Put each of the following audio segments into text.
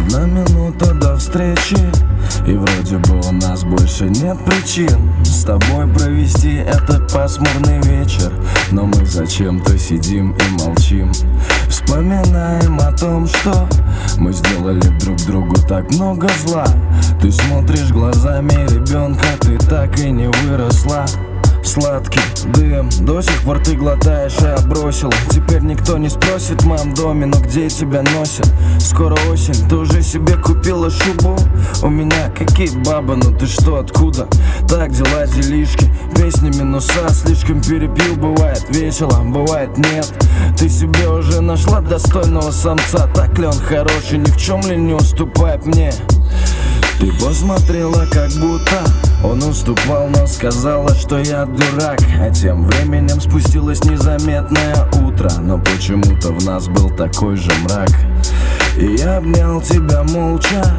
Одна минута до встречи, и вроде бы у нас больше нет причин с тобой провести этот пасмурный вечер. Но мы зачем-то сидим и молчим, вспоминаем о том, что мы сделали друг другу так много зла. Ты смотришь глазами ребенка, ты так и не выросла. Сладкий дым, до сих пор ты глотаешь, а я бросил. Теперь никто не спросит в моем доме, но где тебя носят? Скоро осень, ты уже себе купила шубу? У меня какие бабы, ну ты что, откуда? Так, дела, делишки, песни, минуса. Слишком перепил, бывает весело, бывает нет. Ты себе уже нашла достойного самца? Так ли он хороший, ни в чем ли не уступает мне? Ты посмотрела, как будто он уступал, но сказала, что я дурак. А тем временем спустилось незаметное утро, но почему-то в нас был такой же мрак. И я обнял тебя молча,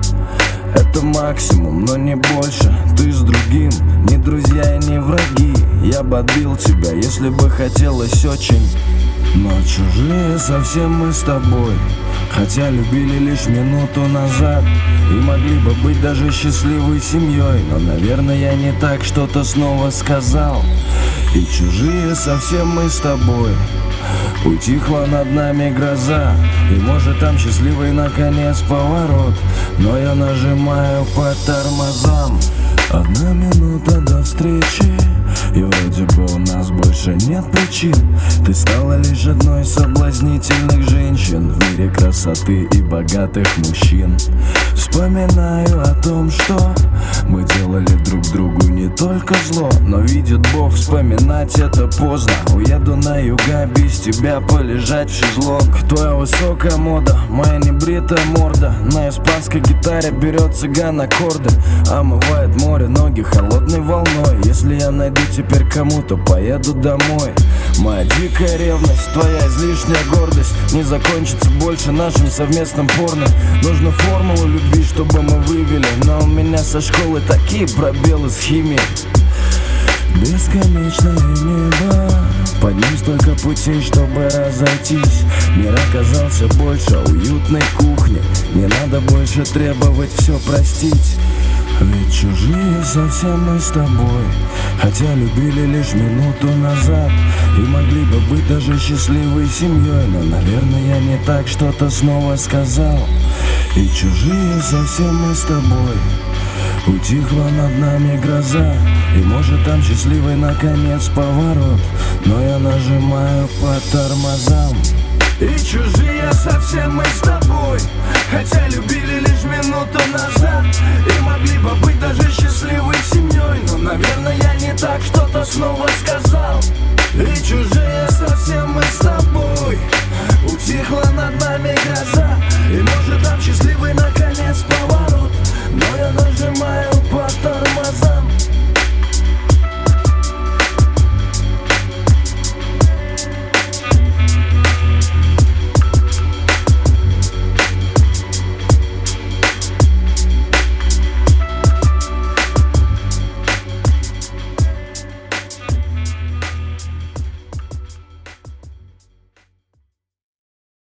это максимум, но не больше. Ты с другим, не друзья и не враги. Я бы отбил тебя, если бы хотелось очень. Но чужие совсем мы с тобой, хотя любили лишь минуту назад. И могли бы быть даже счастливой семьей, но, наверное, я не так что-то снова сказал. И чужие совсем мы с тобой, утихла над нами гроза. И может там счастливый наконец поворот, но я нажимаю по тормозам. Одна минута до встречи, и вроде бы у нас больше нет причин. Ты стала лишь одной из соблазнительных женщин в мире красоты и богатых мужчин. Вспоминаю о том, что мы делали друг другу не только зло, но видит Бог, вспоминать это поздно. Уеду на юга без тебя полежать в шезлонг. Твоя высокая мода, моя небритая морда, на испанской гитаре берет цыган аккорды. Омывает море ноги холодной волной. Если я найду теперь кому-то, поеду домой. Моя дикая ревность, твоя излишняя гордость не закончится больше нашим совместным порно. Нужна формула любви, чтобы мы вывели, но у меня со школы такие пробелы с химией. Бесконечное небо, под ним столько путей, чтобы разойтись. Мир оказался больше уютной кухни, не надо больше требовать все простить. Ведь чужие совсем мы с тобой, хотя любили лишь минуту назад. И могли бы быть даже счастливой семьей, но, наверное, я не так что-то снова сказал. И чужие совсем мы с тобой, утихла над нами гроза. И может там счастливый наконец поворот, но я нажимаю по тормозам. И чужие совсем мы с тобой, хотя любили лишь минуту назад. И могли бы быть даже счастливой семьей, но, наверное, я не так что-то снова сказал. И